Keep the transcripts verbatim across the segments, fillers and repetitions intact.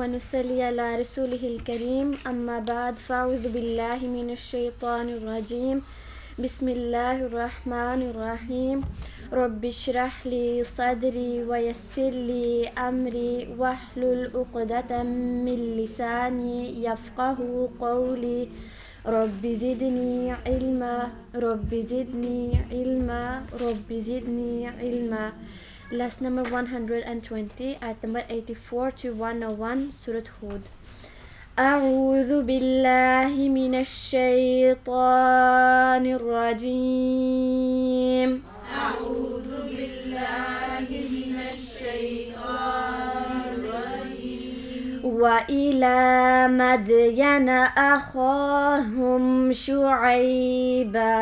ونصلي على رسوله الكريم أما بعد فأعوذ بالله من الشيطان الرجيم بسم الله الرحمن الرحيم رب اشرح لي صدري ويسر لي أمري واحلل عقدة من لساني يفقه قولي رب زدني علما رب زدني علما رب زدني علما. Lesson number one hundred twenty, ayat number eighty-four to one oh one, Surah Hud. أعوذ بالله من الشيطان الرجيم أعوذ بالله من الشيطان الرجيم وإلى مدين أخاهم شعيبا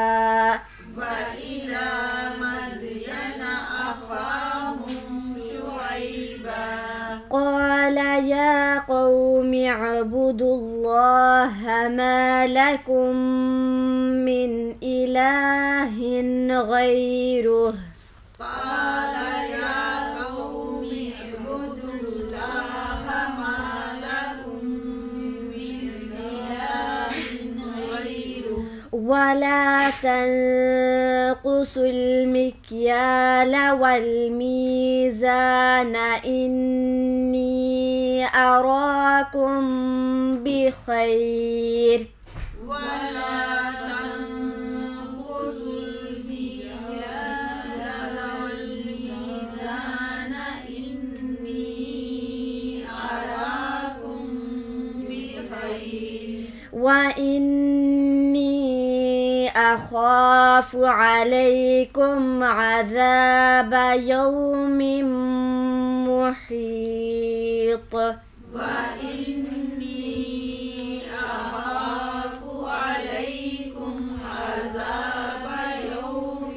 وإلى مدين أخاهم شعيبا قال يا قوم اعبدوا الله ما لكم من إله غيره قال يا قوم اعبدوا الله ما لكم من إله غيره ولا تنقصوا المكيال والميزان إني أراكم بخير ولا تنقصوا المكيال والميزان إني أراكم بخير وإني أخاف عليكم عذاب يوم محيط وإني أخاف عليكم عذاب يوم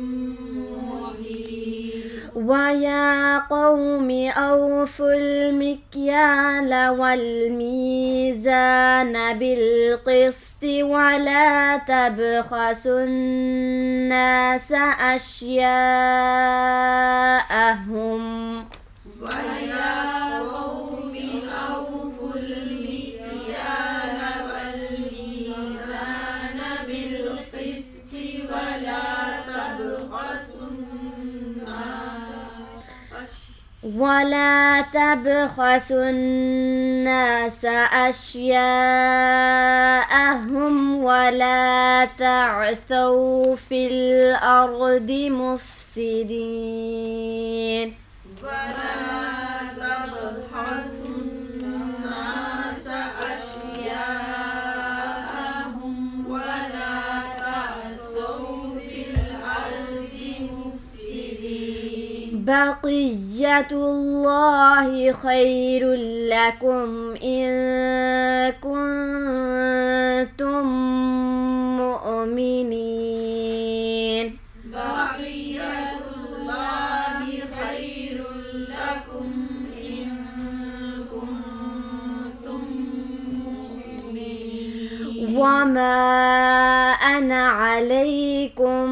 محيط ويا قوم أوفوا المكيال والميزان بالقسط ولا تبخسوا الناس أشياءهم ويا قوم أوفوا المكيال والميزان بالقسط ولا تبخسوا الناس ولا تبخسوا الناس أشياءهم ولا تعثوا في الأرض مفسدين ولا تبخسوا الناس أشياءهم ولا تعثوا في الأرض مفسدين بقية الله خير لكم إن كنتم مؤمنين بقية الله خير لكم إن كنتم مؤمنين وما أنا عليكم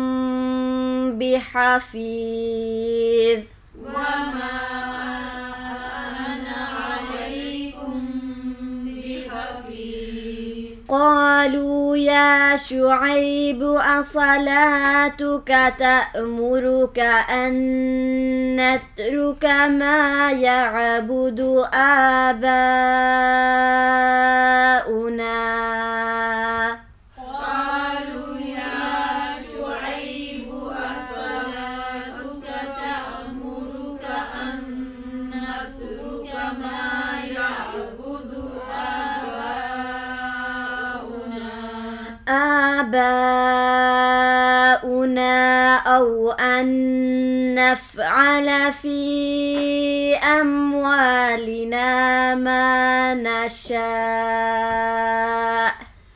بحفيظ وما أنا عليكم بحفيظ قالوا يا شعيب أصلاتك تأمرك أن نترك ما يعبد آباؤنا قالوا يا شعيب أصلاتك تأمرك أن نترك ما يعبد آباؤنا آباؤنا أو أن نفعل في أموالنا ما نشاء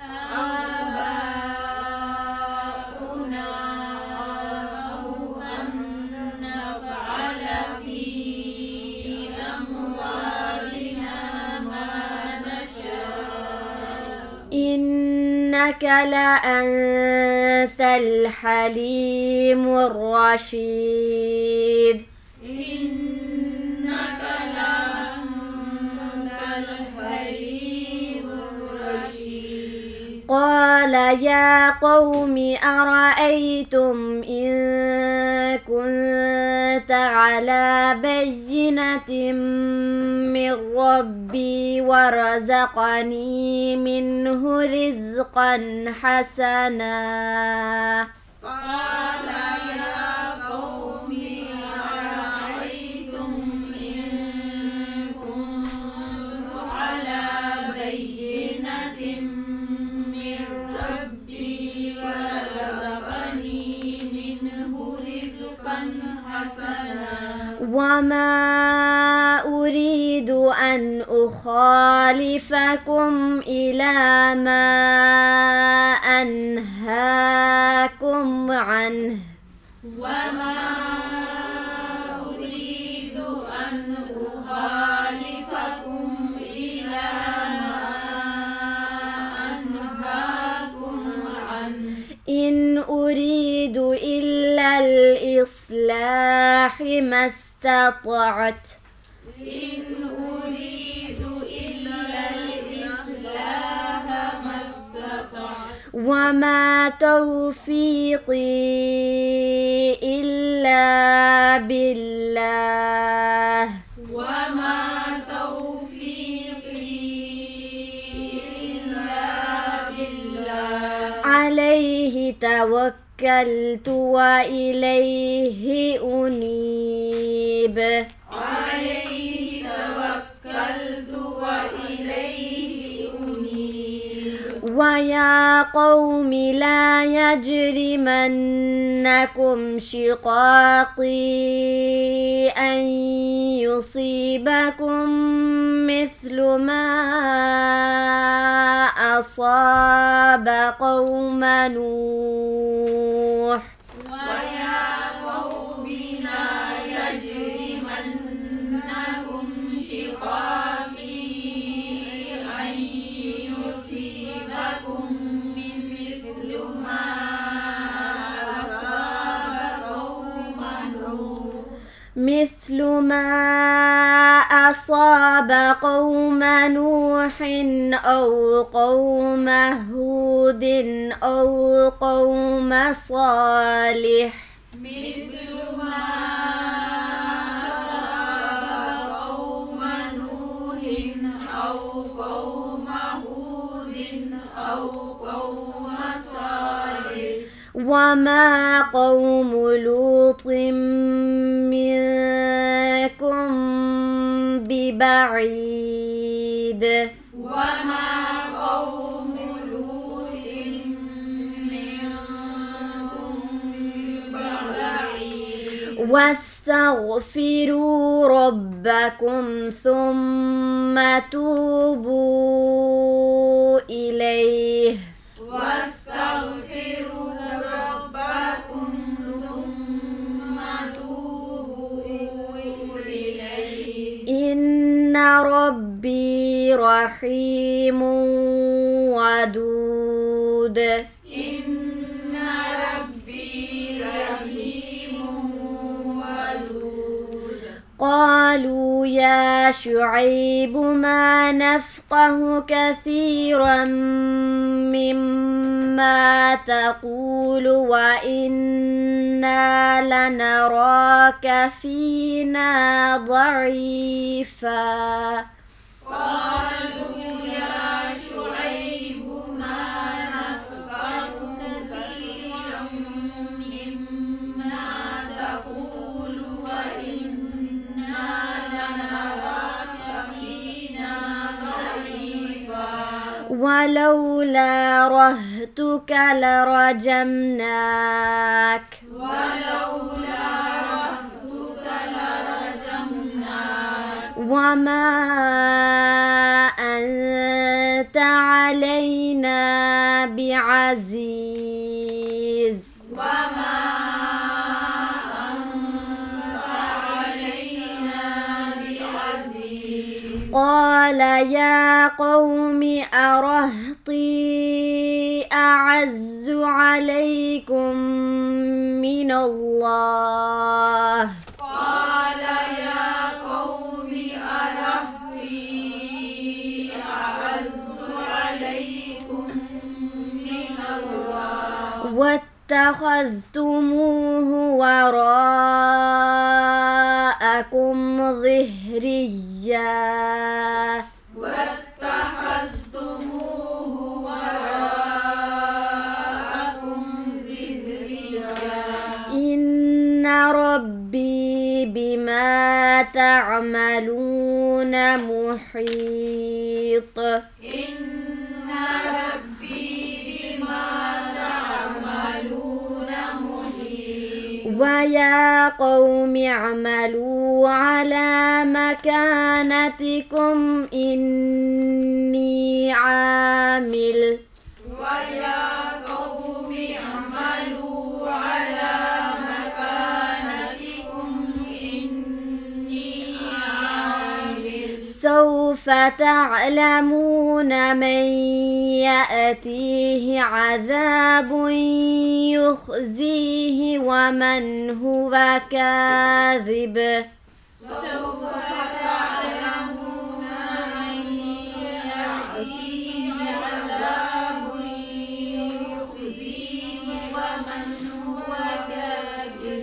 آباؤنا أو أن نفعل في أموالنا ما نشاء إنك لأنت الحليم الرشيد إنك لأنت يا قوم أرأيتم إن كنت على بينة من ربي ورزقني منه رزقا حسنا قال يا قوم أرأيتم إن كنت على بينة من ربي ورزقني منه رزقا حسنا وما أريد أن أخالفكم إلى ما أنهاكم عنه وما أريد أن أخالفكم إلى ما أنهاكم عنه إن أريد إلا الإصلاح ما استطعت إن أريد إلا الإصلاح ما استطعت وما توفيقي إلا بالله وما توفيقي إلا بالله عليه توكلت وإليه أنيب عليه توكلت وإليه أنيب ويا قوم لا يجرمنكم شقاقي أن يصيبكم مثل ما أصاب قوم نوح ويا قوم لا يجرمنكم شقاقي أن يصيبكم مثل ما أصاب قوم نوح مثل ما أصاب قوم نوح أو قوم هود أو قوم صالح مثل ما أصاب قوم نوح أو قوم هود أو قوم صالح وما قوم لوط منكم ببعيد وما قوم لوط منكم ببعيد واستغفروا ربكم ثم توبوا إليه واستغفروا ربكم ثم توبوا إليه إن ربي رحيم ودود إن ربي رحيم ودود قالوا يا شعيب ما نفقه كثيرا مما تقول وإنا لنراك فينا ضعيفا قالوا يا شعيب ما نفقه كثيرا مما تقول وإنا لنراك فينا ضعيفا ولولا رهتك لرجمناك ولولا رهتك لرجمناك وما أنت علينا بعزيز وما أنت علينا بعزيز قال يا قوم أرهطي أعز عليكم من الله قال يا قوم أرهطي أعز عليكم من واتخذتموه وراءكم ظهريا واتخذتموه وراءكم ظهريا إن ربي بما تعملون محيط إن ربي بما تعملون محيط ويا قوم اعملوا على مكانتكم إني عامل ويا قوم اعملوا على مكانتكم إني عامل سوف تعلمون من يأتيه عذاب يخزيه ومن هو كاذب سوف تعلمون من يأتيه عذاب يخزيه ومن هو كاذب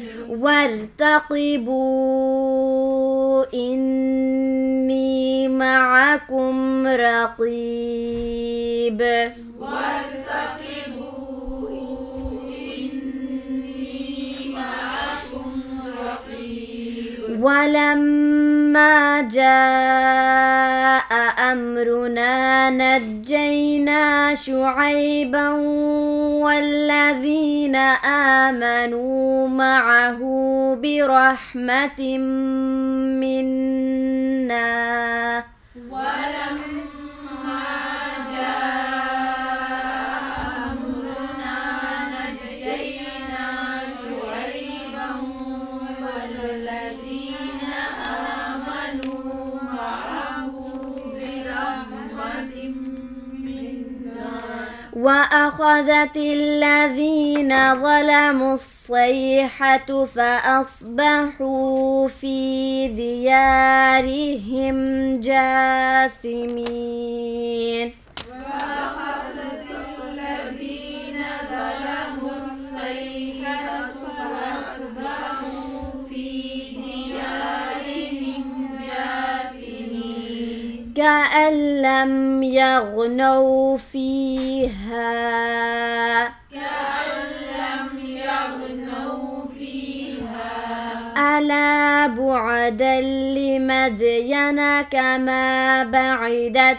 وارتقبوا إني معكم رقيب وارتقبوا إني معكم رقيب ولما جاء أمرنا نجينا شعيبا والذين آمنوا معه برحمة منا ولما جاء أمرنا نجينا شعيبا والذين آمنوا معه برحمة منا وأخذت الذين ظلموا الصيحة فأصبحوا في ديارهم جاثمين وأخذت الذين ظلموا الصيحة فأصبحوا في ديارهم جاثمين كأن لم يغنوا فيها كأن لم يغنوا فيها ألا بعدا لمدين كما بعدت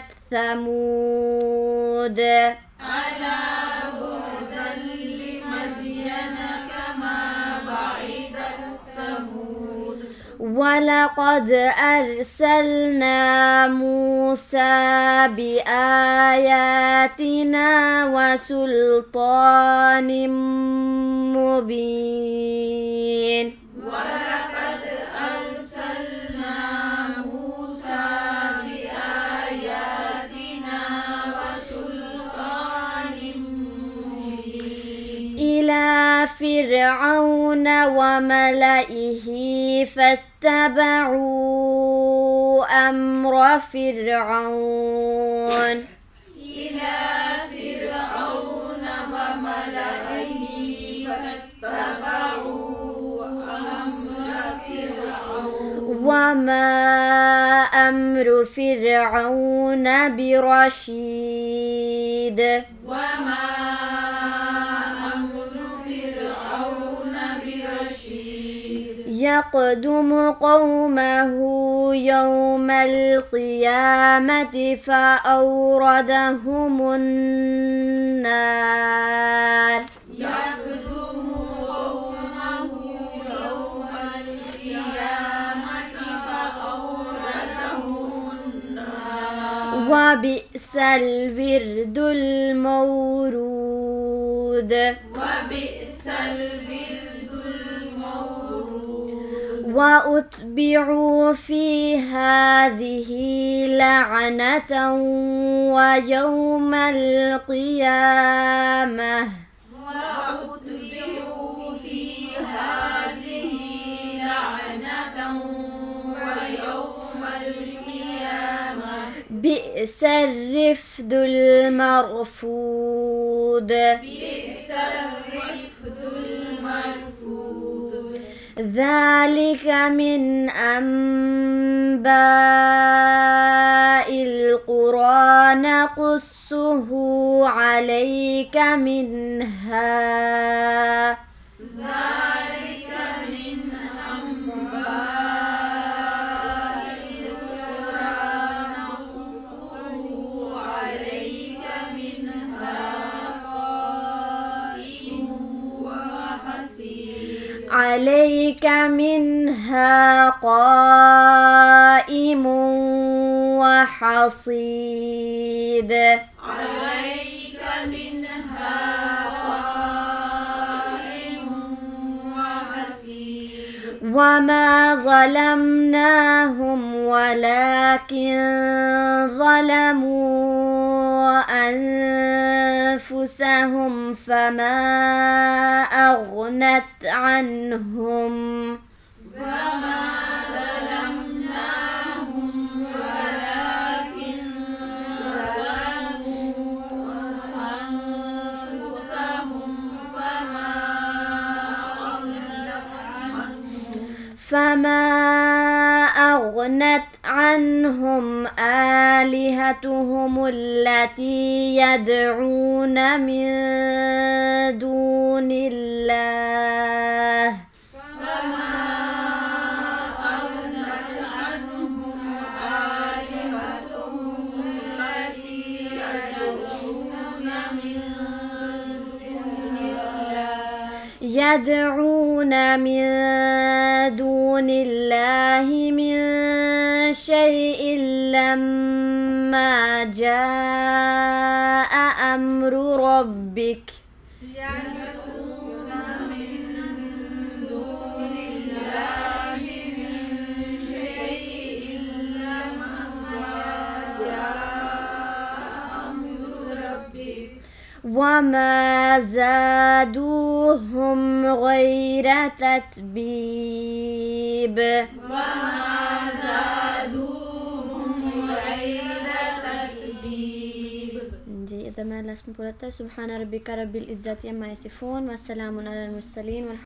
ثمود ألا بعدا لمدين كما بعدت ثمود ولقد أرسلنا موسى بآياتنا وسلطان مبين ولقد أرسلنا موسى بآياتنا وسلطان مبين إلى فرعون وملئه فاتبعوا أمر فرعون إلى فرعون وملئه فاتبعوا أمر فرعون وما أمر فرعون برشيد وما أمر فرعون برشيد يقدم قومه يوم القيامة فأوردهم النار يقدم قومه يوم القيامة فأوردهم النار وبئس الورد المورود وبئس الورد المورود وأتبعوا في هذه لعنة ويوم القيامة وأتبعوا في هذه لعنة ويوم القيامة بئس الرفد المرفود بئس الرفد المرفود ذلك من أنباء القرى نقصه عليك منها ذلك من أنباء القرى نقصه عليك منها قائم وحصيد عليك منها قائم وحصيد عليك منها قائم وحصيد وما ظلمناهم ولكن ظلموا أنفسهم فما أغنت عنهم وما ظلمناهم ولكن ظلموا أنفسهم فما أغنت عنهم فما أغنت عنهم آلهتهم التي يدعون من دون الله فما أغنت عنهم آلهتهم التي يدعون من دون الله يدعون من دون الله من شيء لما جاء أمر ربك يدعون من دون الله من شيء لما جاء أمر ربك وما زادوهم غير تتبيب وما زادوهم غير تتبيب. जी इधर मैं लास्ट में पूरा था सुब्हान रब्बिका रब्बिल इज्जति अम्मा यसिफून वस्सलामुन अलल मुरसलीन